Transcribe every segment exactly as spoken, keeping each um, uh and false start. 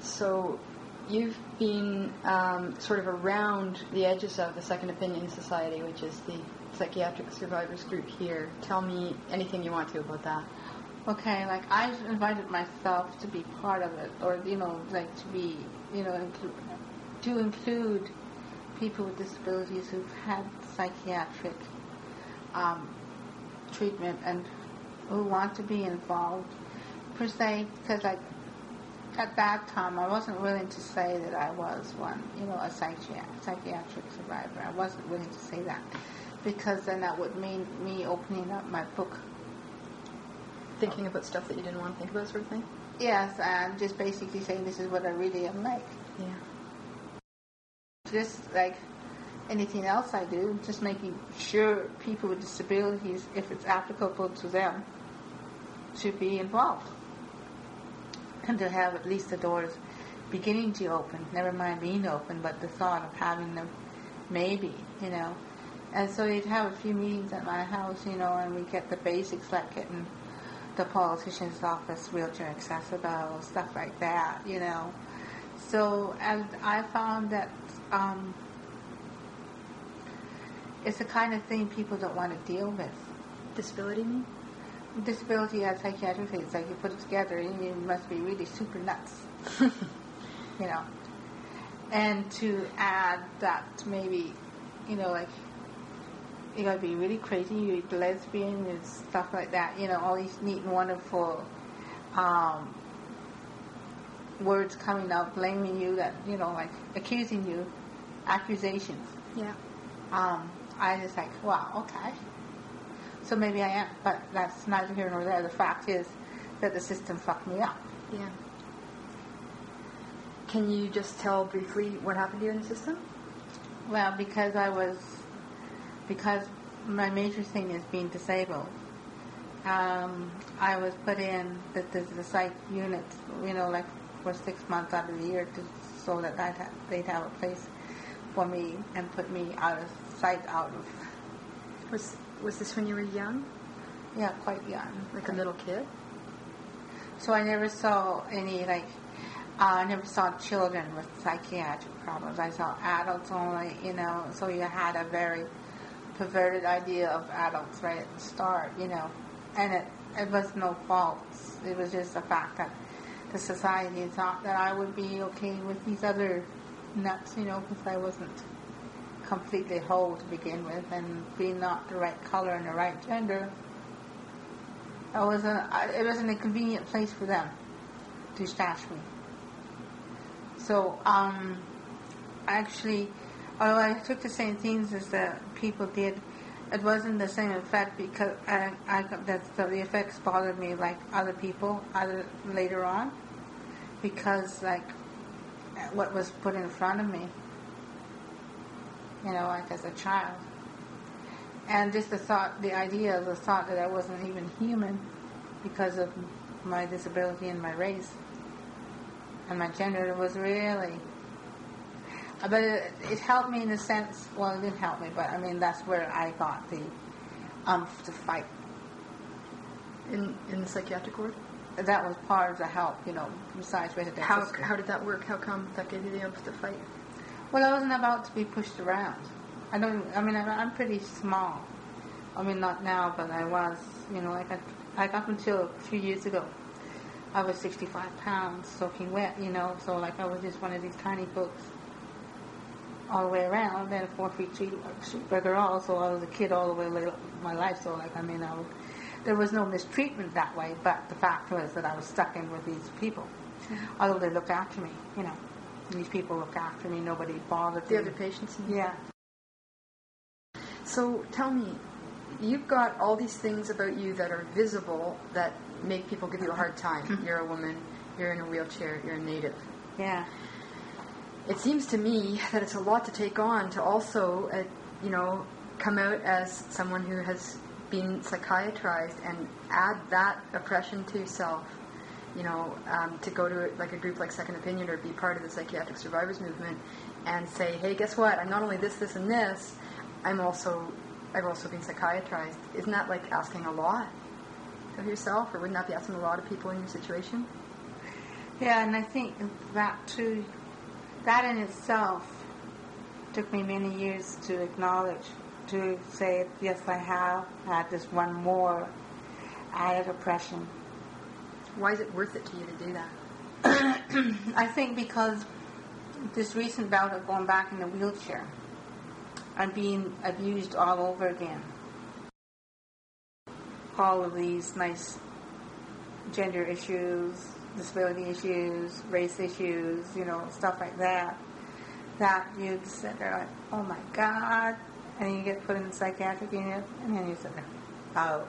So you've been um, sort of around the edges of the Second Opinion Society, which is the psychiatric survivors group here. Tell me anything you want to about that. Okay, like I invited myself to be part of it, or, you know, like to be, you know, include, to include people with disabilities who've had psychiatric um, treatment and who want to be involved, per se, because like at that time I wasn't willing to say that I was one, you know, a psychiatric, psychiatric survivor. I wasn't willing to say that, because then that would mean me opening up my book. Thinking about stuff that you didn't want to think about, sort of thing? Yes, and just basically saying this is what I really am like. Yeah. Just like anything else I do, just making sure people with disabilities, if it's applicable to them, should be involved. And to have at least the doors beginning to open, never mind being open, but the thought of having them maybe, you know. And so you'd have a few meetings at my house, you know, and we get the basics like getting the politician's office wheelchair accessible, stuff like that, you know. So, and I found that um, it's the kind of thing people don't want to deal with. Disability, you mean? Disability and psychiatric things, like you put it together, you must be really super nuts, you know. And to add that maybe, you know, like, you gotta be really crazy, you're lesbian and stuff like that, you know, all these neat and wonderful um, words coming out, blaming you, that, you know, like accusing you, accusations. Yeah. Um, I was like, wow, okay. So maybe I am, but that's neither here nor there. The fact is that the system fucked me up. Yeah. Can you just tell briefly what happened to you in the system? Well, because I was, because my major thing is being disabled, um, I was put in the, the, the psych unit, you know, like for six months out of the year, to, so that I'd have, they'd have a place for me and put me out of sight, out of... Was was this when you were young? Yeah, quite young. Like a little kid? So I never saw any, like, uh, I never saw children with psychiatric problems. I saw adults only, you know, so you had a very perverted idea of adults right at the start, you know. And it, it was no fault. It was just the fact that the society thought that I would be okay with these other nuts, you know, because I wasn't completely whole to begin with, and being not the right color and the right gender, I was a, it was an inconvenient place for them to stash me. So, um, actually, although I took the same things as the people did, it wasn't the same effect, because I, I that the effects bothered me like other people other later on, because like what was put in front of me, you know, like as a child. And just the thought, the idea of the thought that I wasn't even human because of my disability and my race and my gender, it was really... But it, it helped me in the sense, well, it didn't help me, but I mean, that's where I got the umph to fight. In in the psychiatric ward? That was part of the help, you know, besides residential How, school. how did that work? How come that gave you the umph to fight? Well, I wasn't about to be pushed around. I don't. I mean, I'm pretty small. I mean, not now, but I was. You know, like I, like up until a few years ago, I was sixty-five pounds, soaking wet. You know, so like I was just one of these tiny folks all the way around. Then four feet three, like girl. So I was a kid all the way my life. So like I mean, I was, there was no mistreatment that way. But the fact was that I was stuck in with these people, mm-hmm. although they looked after me. You know. These people look after me. Nobody bothered me. The other patients? Yeah. So tell me, you've got all these things about you that are visible that make people give you a hard time. Mm-hmm. You're a woman. You're in a wheelchair. You're a native. Yeah. It seems to me that it's a lot to take on to also, uh, you know, come out as someone who has been psychiatrized and add that oppression to yourself. You know, um, to go to like a group like Second Opinion or be part of the psychiatric survivors movement and say, hey, guess what? I'm not only this, this, and this. I'm also, I've also been psychiatrized. Isn't that like asking a lot of yourself, or wouldn't that be asking a lot of people in your situation? Yeah, and I think that too, that in itself took me many years to acknowledge, to say, yes, I have had this one more added oppression. Why is it worth it to you to do that? I think because this recent bout of going back in the wheelchair, I'm being abused all over again. All of these nice gender issues, disability issues, race issues, you know, stuff like that, that you sit there like, oh my God, and you get put in the psychiatric unit, and then you sit there, oh.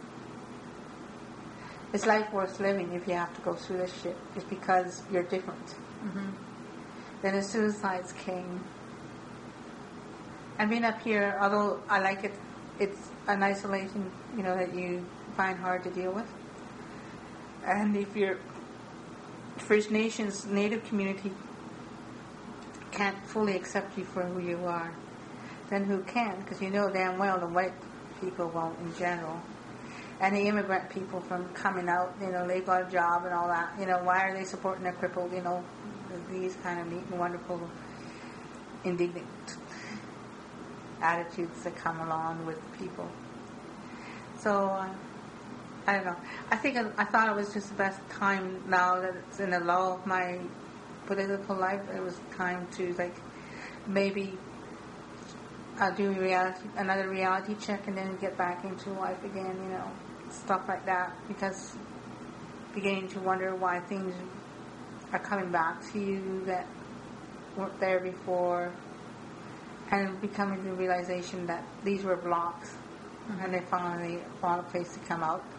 Is life worth living if you have to go through this shit? It's because you're different. Mm-hmm. Then the suicides came. And being up here, although I like it, it's an isolation, you know, that you find hard to deal with. And if your First Nations Native community can't fully accept you for who you are, then who can? Because you know damn well the white people won't in general. And the immigrant people from coming out, you know, they got a job and all that. You know, why are they supporting the crippled, you know, these kind of neat and wonderful, indignant attitudes that come along with people. So, uh, I don't know. I think I thought it was just the best time now that it's in the lull of my political life. It was time to, like, maybe uh, do reality, another reality check and then get back into life again, you know, stuff like that. Because beginning to wonder why things are coming back to you that weren't there before, and becoming the realization that these were blocks, mm-hmm. and they finally found a place to come out.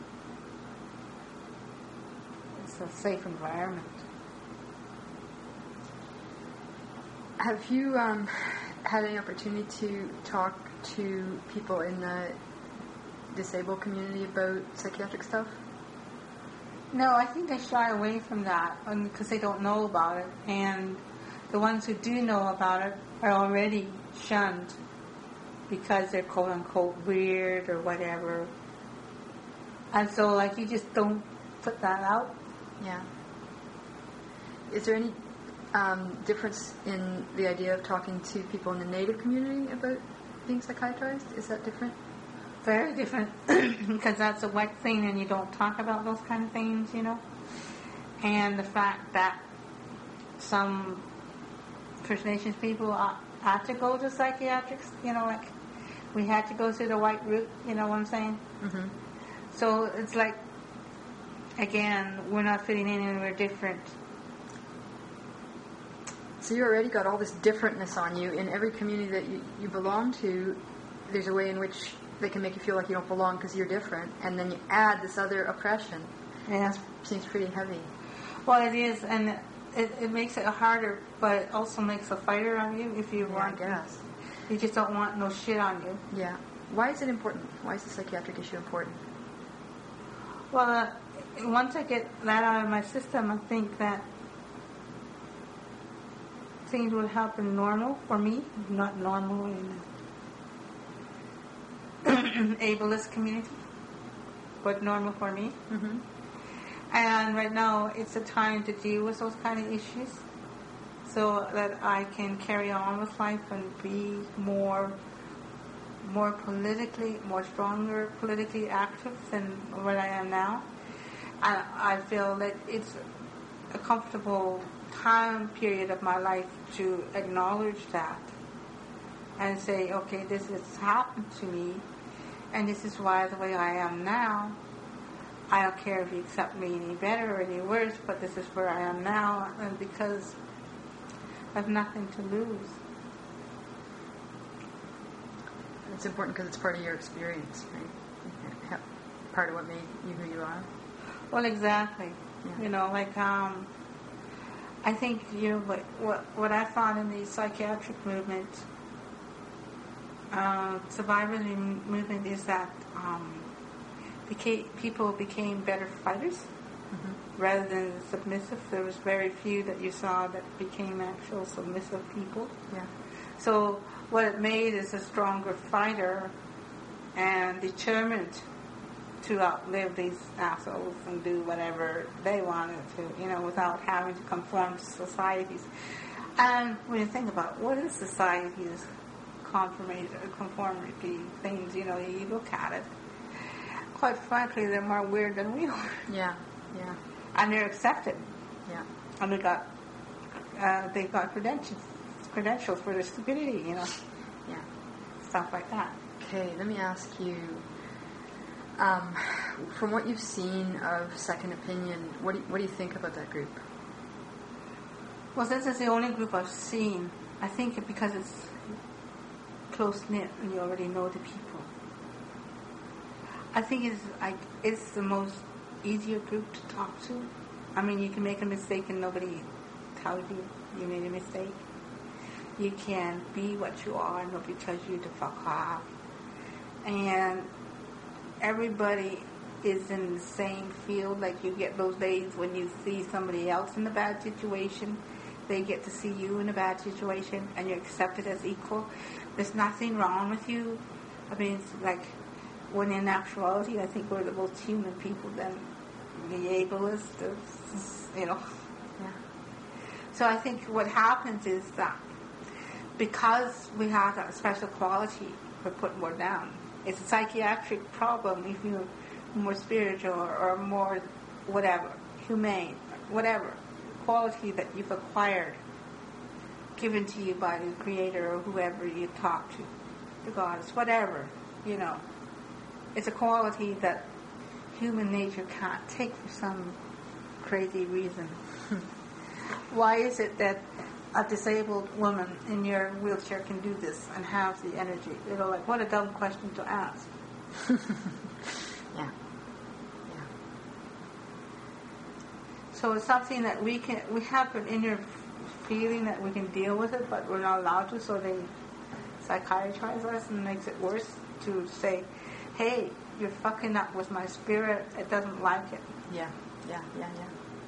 It's a safe environment. Have you um, had any opportunity to talk to people in the disabled community about psychiatric stuff? No, I think they shy away from that because they don't know about it, and the ones who do know about it are already shunned because they're quote-unquote weird or whatever. And so, like, you just don't put that out. Yeah. Is there any um, difference in the idea of talking to people in the Native community about being psychiatrized? Is that different? Very different, because that's a white thing and you don't talk about those kind of things, you know. And the fact that some First Nations people had to go to psychiatrics, you know, like we had to go through the white route, you know what I'm saying? Mm-hmm. So it's like, again, we're not fitting in and we're different. So you already got all this differentness on you. In every community that you, you belong to, there's a way in which they can make you feel like you don't belong because you're different, and then you add this other oppression. Yeah. That seems pretty heavy. Well, it is, and it, it makes it harder, but it also makes a fighter on you if you yeah, want. I guess. You just don't want no shit on you. Yeah. Why is it important? Why is the psychiatric issue important? Well, uh, once I get that out of my system, I think that things would happen normal for me, not normal in ableist community, but normal for me. Mm-hmm. And right now, it's a time to deal with those kind of issues, so that I can carry on with life and be more, more politically, more stronger politically active than what I am now. And I feel that it's a comfortable time period of my life to acknowledge that and say, okay, this has happened to me, and this is why the way I am now. I don't care if you accept me any better or any worse, but this is where I am now, and because I have nothing to lose. It's important because it's part of your experience, right? Part of what made you who you are. Well, exactly. Yeah. You know, like, um, I think, you know, what, what, what I found in the psychiatric movement, uh, survivalism movement, is that um, became, people became better fighters, mm-hmm. rather than submissive. There was very few that you saw that became actual submissive people. Yeah. So what it made is a stronger fighter and determined to outlive these assholes and do whatever they wanted to, you know, without having to conform to societies. And when you think about what is society's conformity, conformity things, you know, you look at it, quite frankly, they're more weird than we are. Yeah, yeah. And they're accepted. Yeah. And they got, uh, they got credentials, credentials for their stupidity, you know. Yeah. Stuff like that. Okay, let me ask you, um, from what you've seen of Second Opinion, what do you, what do you think about that group? Well, since it's the only group I've seen, I think it, because it's close-knit and you already know the people, I think it's like it's the most easier group to talk to. I mean, you can make a mistake and nobody tells you you made a mistake. You can be what you are and nobody tells you to fuck off. And everybody is in the same field. Like, you get those days when you see somebody else in a bad situation, they get to see you in a bad situation, and you're accepted as equal. There's nothing wrong with you. I mean, it's like, when in actuality, I think we're the most human people than the ableist, you know. Yeah. So I think what happens is that because we have that special quality, we're put more down. It's a psychiatric problem if you're more spiritual or, or more whatever, humane, whatever quality that you've acquired, given to you by the Creator or whoever you talk to, the goddess, whatever, you know. It's a quality that human nature can't take for some crazy reason. Why is it that a disabled woman in your wheelchair can do this and have the energy? You know, like, what a dumb question to ask. Yeah. Yeah. So it's something that we can, we have an inner feeling that we can deal with it, but we're not allowed to, so they psychiatrize us and makes it worse to say, hey, you're fucking up with my spirit, it doesn't like it. Yeah, yeah, yeah, yeah.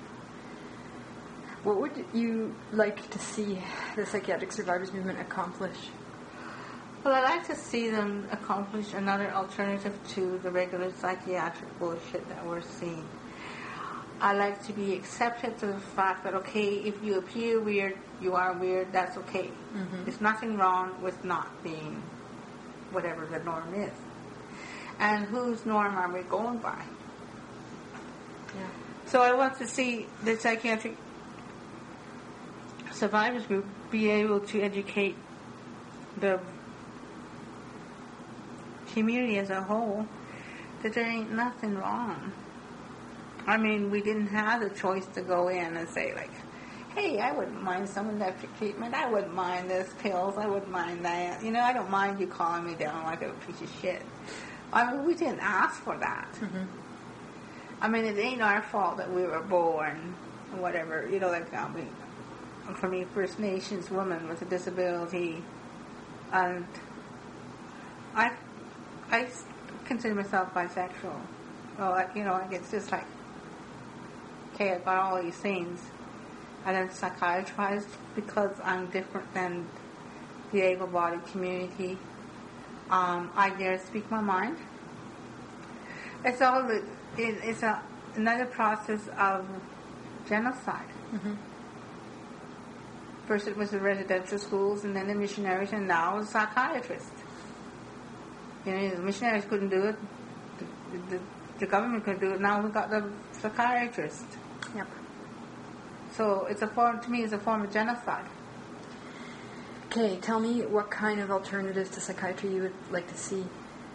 What would you like to see the psychiatric survivors movement accomplish? Well, I'd like to see them accomplish another alternative to the regular psychiatric bullshit that we're seeing. I like to be accepted to the fact that, okay, if you appear weird, you are weird, that's okay. Mm-hmm. There's nothing wrong with not being whatever the norm is. And whose norm are we going by? Yeah. So I want to see the psychiatric survivors group be able to educate the community as a whole that there ain't nothing wrong. I mean, we didn't have the choice to go in and say, like, hey, I wouldn't mind some electric treatment, I wouldn't mind this pills, I wouldn't mind that. You know, I don't mind you calling me down like a piece of shit. I mean, we didn't ask for that. Mm-hmm. I mean, it ain't our fault that we were born, or whatever. You know, like, I mean, for me, First Nations woman with a disability, and I, I consider myself bisexual. Well, like, you know, like, it's just like, okay, I've got all these things, and I'm psychiatrized because I'm different than the able-bodied community. Um, I dare speak my mind. It's all, it, it's a, another process of genocide. Mm-hmm. First it was the residential schools, and then the missionaries, and now the psychiatrists. You know, the missionaries couldn't do it. The, the, the government couldn't do it. Now we've got the psychiatrists. Yep. So it's a form, to me, it's a form of genocide. Okay, tell me what kind of alternatives to psychiatry you would like to see.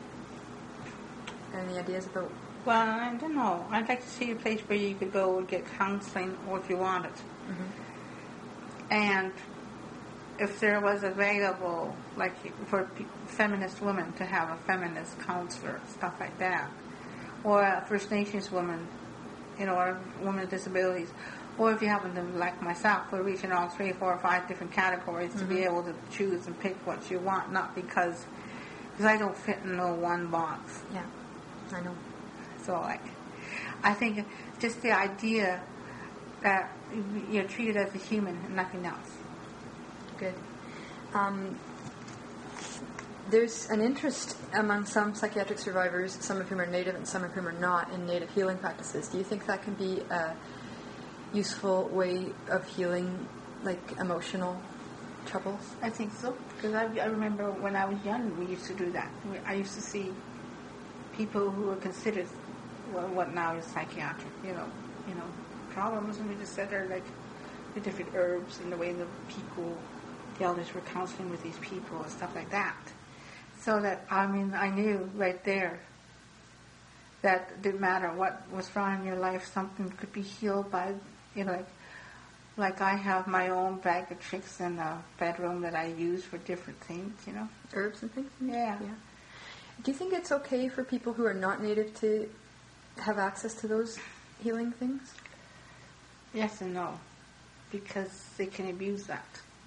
Any ideas about? Well, I don't know. I'd like to see a place where you could go and get counseling, or if you want it. Mm-hmm. And if there was available, like for feminist women to have a feminist counselor, stuff like that, or a First Nations woman, you know, or a woman with disabilities, or if you happen to, like myself, we're reaching all three, four, or five different categories mm-hmm. to be able to choose and pick what you want, not because, because I don't fit in no one box. Yeah, I know. So, like, I think just the idea that you're treated as a human and nothing else. Good. Um, there's an interest among some psychiatric survivors, some of whom are Native and some of whom are not, in Native healing practices. Do you think that can be a useful way of healing, like, emotional troubles? I think so, because I, I remember when I was young, we used to do that. We, I used to see people who were considered well, what now is psychiatric, you know, you know, problems, and we just said they're like the different herbs and the way the people, the elders were counseling with these people and stuff like that. So that, I mean, I knew right there that it didn't matter what was wrong in your life, something could be healed by, you know, like, like I have my own bag of tricks in the bedroom that I use for different things, you know. Herbs and things? Yeah. Yeah. Do you think it's okay for people who are not Native to have access to those healing things? Yes and no, because they can abuse that.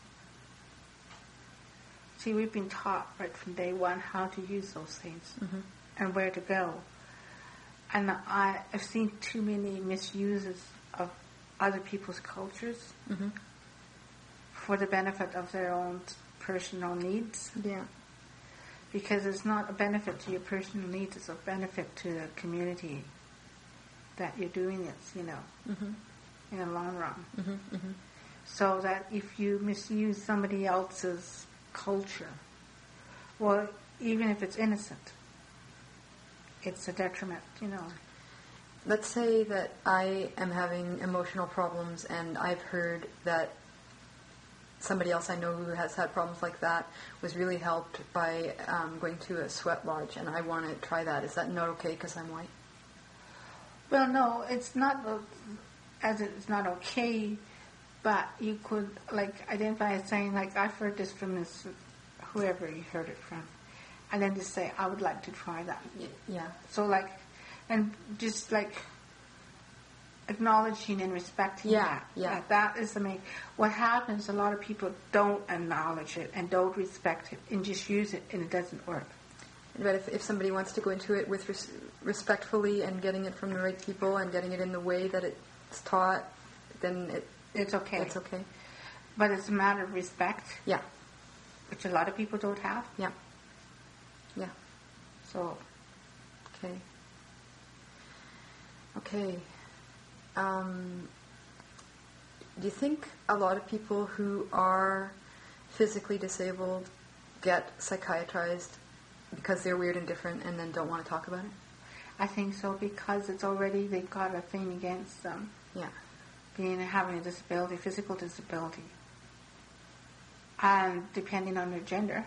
See, we've been taught right from day one how to use those things mm-hmm. and where to go. And I, I've seen too many misuses of other people's cultures mm-hmm. for the benefit of their own personal needs. Yeah. Because it's not a benefit to your personal needs, it's a benefit to the community that you're doing this, you know, mm-hmm. in the long run. Mm-hmm, mm-hmm. So that if you misuse somebody else's culture, well, even if it's innocent, it's a detriment, you know. Let's say that I am having emotional problems and I've heard that somebody else I know who has had problems like that was really helped by um, going to a sweat lodge, and I want to try that. Is that not okay because I'm white? Well, no, it's not, uh, as it's not okay, but you could, like, identify as saying, like, I've heard this from this, whoever you heard it from, and then just say, I would like to try that. Yeah. So, like, and just, like, acknowledging and respecting yeah, that. Yeah, that. That is the main... What happens, a lot of people don't acknowledge it and don't respect it and just use it, and it doesn't work. But if, if somebody wants to go into it with res- respectfully and getting it from the right people and getting it in the way that it's taught, then it... It's okay. It's okay. But it's a matter of respect. Yeah. Which a lot of people don't have. Yeah. Yeah. So... Okay. Okay. Um, do you think a lot of people who are physically disabled get psychiatrized because they're weird and different and then don't want to talk about it? I think so, because it's already, they've got a thing against them. Yeah. Being, having a disability, physical disability. And depending on their gender.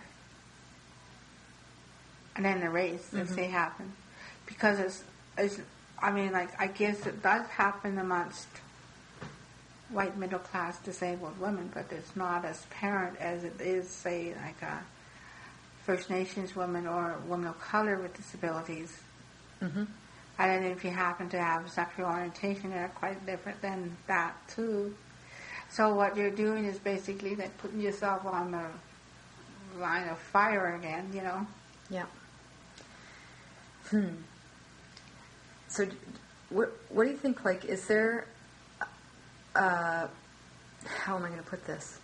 And then the race, mm-hmm. if they happen. Because it's, it's, I mean, like, I guess it does happen amongst white middle-class disabled women, but it's not as apparent as it is, say, like a First Nations woman or a woman of color with disabilities. Mm-hmm. And then if you happen to have sexual orientation, they're quite different than that, too. So what you're doing is basically like putting yourself on the line of fire again, you know? Yeah. Hmm. So, what what do you think? Like, is there, uh, how am I going to put this?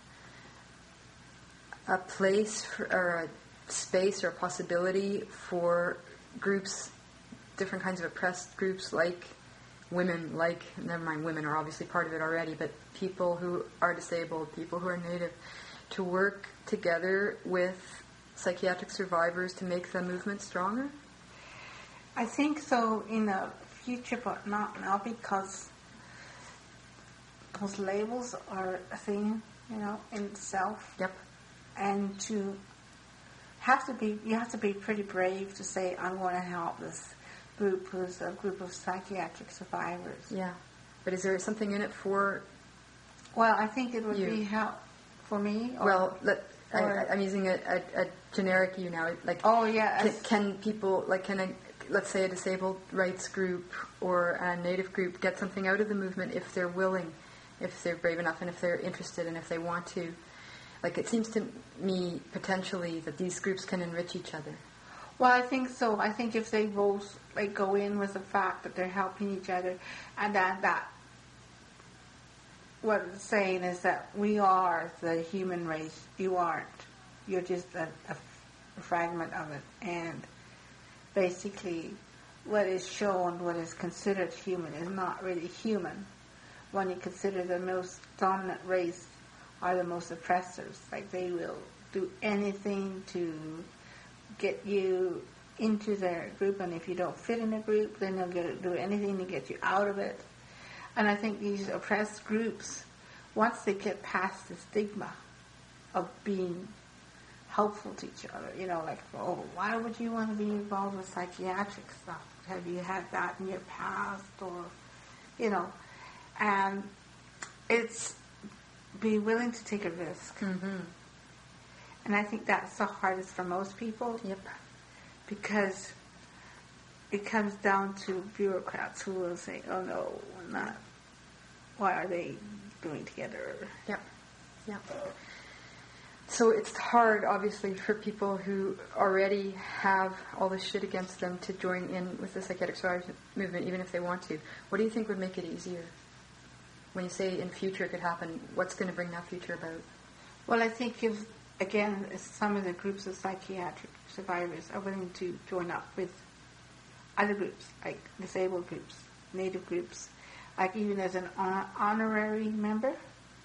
A place for, or a space or a possibility for groups, different kinds of oppressed groups, like women, like never mind, women are obviously part of it already, but people who are disabled, people who are Native, to work together with psychiatric survivors to make the movement stronger? I think so in the future, but not now, because those labels are a thing, you know, in itself. Yep. And to have to be, you have to be pretty brave to say, I'm going to help this group who's a group of psychiatric survivors. Yeah. But is there something in it for Well, I think it would you? be help for me. Or, well, let, or, I, I'm using a, a, a generic you now. Like, oh, yeah. Can, can people, like, can a, let's say a disabled rights group or a Native group get something out of the movement if they're willing, if they're brave enough, and if they're interested, and if they want to? Like, it seems to me, potentially, that these groups can enrich each other. Well, I think so. I think if they both, like, go in with the fact that they're helping each other, and that, that what it's saying is that we are the human race. You aren't. You're just a, a a fragment of it, and basically what is shown, what is considered human, is not really human. When you consider the most dominant race are the most oppressors, like they will do anything to get you into their group, and if you don't fit in a group, then they'll get, do anything to get you out of it. And I think these oppressed groups, once they get past the stigma of being helpful to each other, you know, like, oh, why would you want to be involved with psychiatric stuff? Have you had that in your past? Or, you know, and it's be willing to take a risk. Mm-hmm. And I think that's the hardest for most people. Yep. Because it comes down to bureaucrats who will say, oh no, I'm not. Why are they doing together? Yep. Yep. So it's hard, obviously, for people who already have all this shit against them to join in with the psychiatric survivors movement, even if they want to. What do you think would make it easier? When you say in future it could happen, what's going to bring that future about? Well, I think if, again, some of the groups of psychiatric survivors are willing to join up with other groups, like disabled groups, Native groups, like even as an hon- honorary member,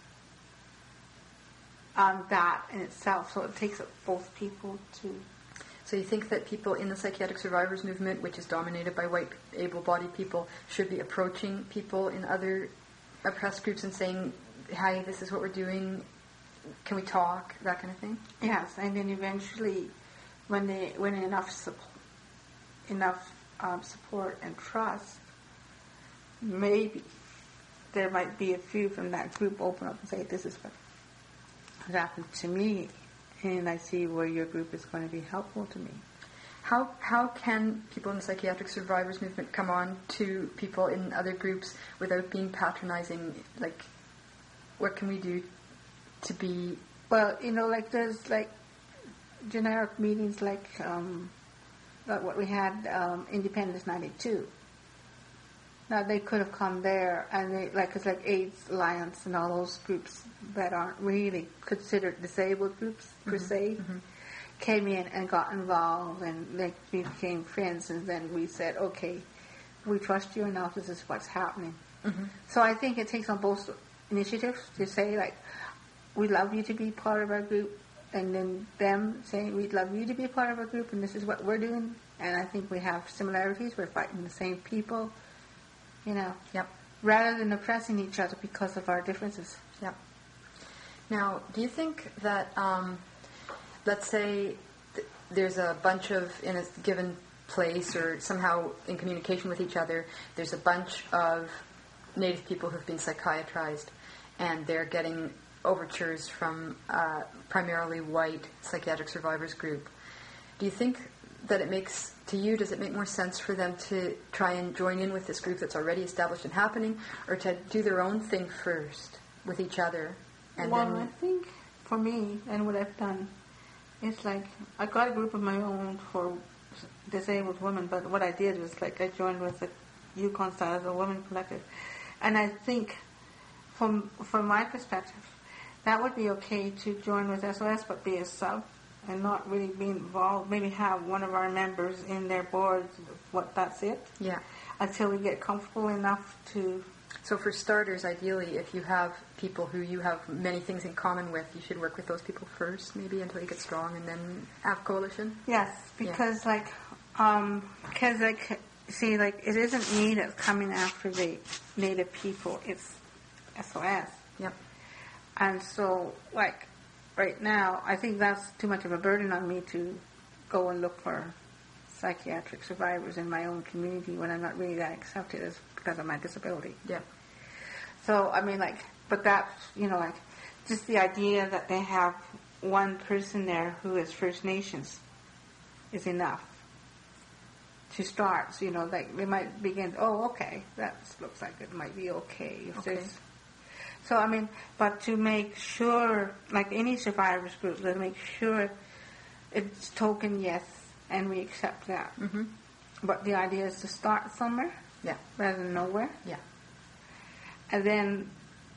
um, that in itself, so it takes both people to... So you think that people in the psychiatric survivors movement, which is dominated by white able-bodied people, should be approaching people in other oppressed groups and saying, hi, this is what we're doing, can we talk, that kind of thing? Yes, and then eventually, when they when enough support, enough um, support and trust, maybe there might be a few from that group open up and say, this is what has happened to me, and I see where your group is going to be helpful to me. How how can people in the psychiatric survivors movement come on to people in other groups without being patronizing? Like, what can we do to be... Well, you know, like there's like generic meetings like, um, like what we had, um, Independence ninety-two. Now they could have come there, and they, like it's like AIDS Alliance and all those groups that aren't really considered disabled groups per Mm-hmm. se, Mm-hmm. came in and got involved, and like we became friends, and then we said, okay, we trust you enough, this is what's happening. Mm-hmm. So I think it takes on both initiatives to say, like, we'd love you to be part of our group, and then them saying, we'd love you to be part of our group, and this is what we're doing, and I think we have similarities, we're fighting the same people, you know, Yep. rather than oppressing each other because of our differences. Yep. Now, do you think that, um, let's say th- there's a bunch of, in a given place or somehow in communication with each other, there's a bunch of Native people who've been psychiatrized, and they're getting overtures from uh, primarily white psychiatric survivors group. Do you think that it makes, to you, does it make more sense for them to try and join in with this group that's already established and happening, or to do their own thing first with each other? And well, then I think for me, and what I've done, it's like I got a group of my own for disabled women, but what I did was like I joined with the Yukon Style as a women collective, and I think from from my perspective, that would be okay to join with S O S, but be a sub and not really be involved. Maybe have one of our members in their boards. What that's it. Yeah. Until we get comfortable enough to. So for starters, ideally, if you have people who you have many things in common with, you should work with those people first, maybe until you get strong, and then have coalition. Yes, because yeah. like, um, because like, see, like it isn't me that's coming after the Native people; it's S O S. Yep. And so, like, right now, I think that's too much of a burden on me to go and look for psychiatric survivors in my own community when I'm not really that accepted as because of my disability. Yeah. So, I mean, like, but that's, you know, like, just the idea that they have one person there who is First Nations is enough to start. So, you know, like, they might begin, oh, okay, that looks like it might be okay. If okay. there's, so, I mean, but to make sure, like any survivors group, to make sure it's token yes, and we accept that. Mm-hmm. But the idea is to start somewhere, yeah, rather than nowhere. Yeah. And then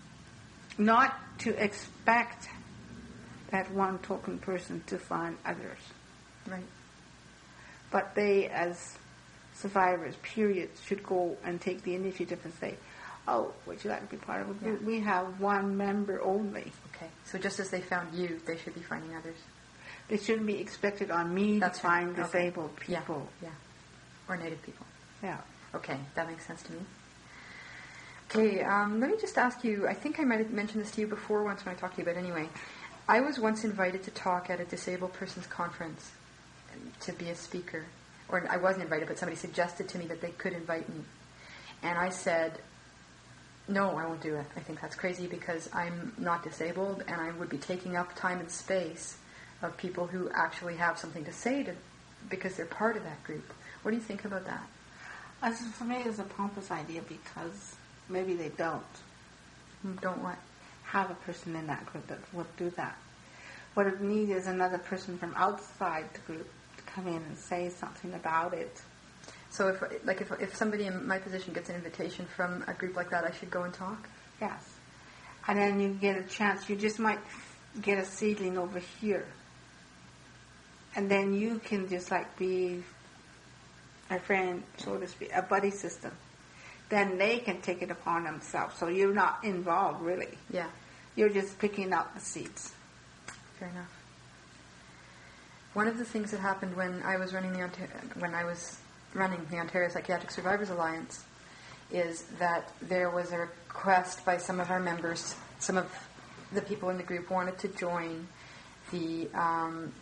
not to expect that one token person to find others. Right. But they, as survivors, period, should go and take the initiative and say, oh, would you like to be part of a group? Yeah. We have one member only. Okay. So just as they found you, they should be finding others. They shouldn't be expected on me That's to find right. disabled Okay. people. Yeah. yeah. Or Native people. Yeah. Okay, that makes sense to me. Okay, um, let me just ask you, I think I might have mentioned this to you before once when I talked to you, but anyway, I was once invited to talk at a disabled persons conference to be a speaker. Or I wasn't invited, but somebody suggested to me that they could invite me. And I said, no, I won't do it. I think that's crazy because I'm not disabled and I would be taking up time and space of people who actually have something to say to, because they're part of that group. What do you think about that? As for me, it's a pompous idea because maybe they don't Don't what? have a person in that group that would do that. What it needs is another person from outside the group to come in and say something about it. So if like if if somebody in my position gets an invitation from a group like that, I should go and talk? Yes. And then you get a chance. You just might get a seedling over here. And then you can just like be a friend, so to speak, a buddy system. Then they can take it upon themselves. So you're not involved, really. Yeah. You're just picking up the seeds. Fair enough. One of the things that happened when I was running the Ontario, when I was running the Ontario Psychiatric Survivors Alliance is that there was a request by some of our members, some of the people in the group wanted to join the, um,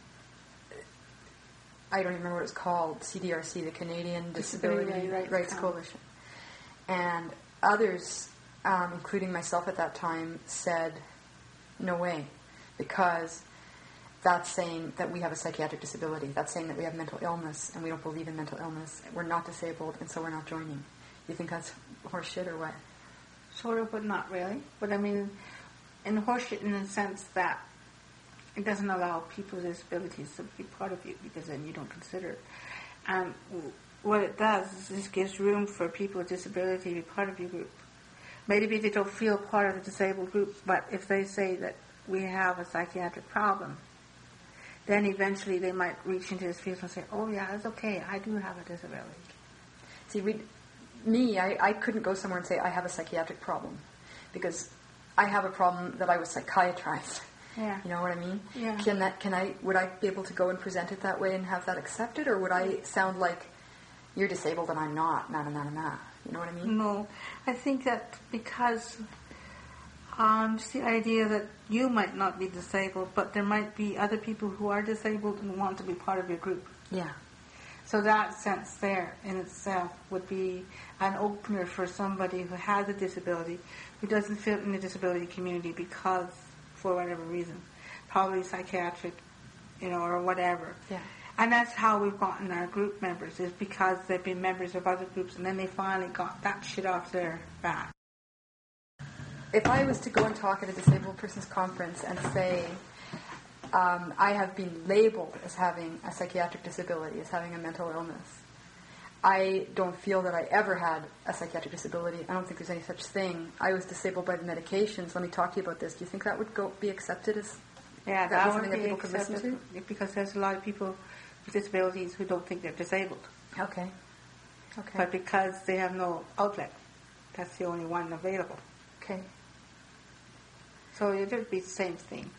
I don't even remember what it's called, C D R C, the Canadian Disability, Disability Rights, Rights Coalition. And others, um, including myself at that time, said, no way, because that's saying that we have a psychiatric disability. That's saying that we have mental illness, and we don't believe in mental illness. We're not disabled, and so we're not joining. You think that's horseshit or what? Sort of, but not really. But I mean, in horseshit in the sense that it doesn't allow people with disabilities to be part of you, because then you don't consider it. And what it does is this gives room for people with disability to be part of your group. Maybe they don't feel part of the disabled group, but if they say that we have a psychiatric problem, then eventually they might reach into this field and say, oh yeah, it's okay, I do have a disability. See, we, me, I, I couldn't go somewhere and say I have a psychiatric problem, because I have a problem that I was psychiatrized. Yeah. You know what I mean? Yeah. Can that? Can I? Would I be able to go and present it that way and have that accepted, or would I sound like you're disabled and I'm not? Nah, nah, nah, nah. You know what I mean? No, I think that because um, it's the idea that you might not be disabled, but there might be other people who are disabled and want to be part of your group. Yeah. So that sense there in itself would be an opener for somebody who has a disability, who doesn't fit in the disability community because, for whatever reason, probably psychiatric, you know, or whatever. Yeah. And that's how we've gotten our group members, is because they've been members of other groups and then they finally got that shit off their back. If I was to go and talk at a disabled persons conference and say, um, I have been labeled as having a psychiatric disability, as having a mental illness, I don't feel that I ever had a psychiatric disability. I don't think there's any such thing. I was disabled by the medications. Let me talk to you about this. Do you think that would go be accepted as Yeah, that that was would something that be people could listen accepted to? because there's a lot of people with disabilities who don't think they're disabled. Okay. Okay. But because they have no outlet, that's the only one available. Okay. So it would be the same thing.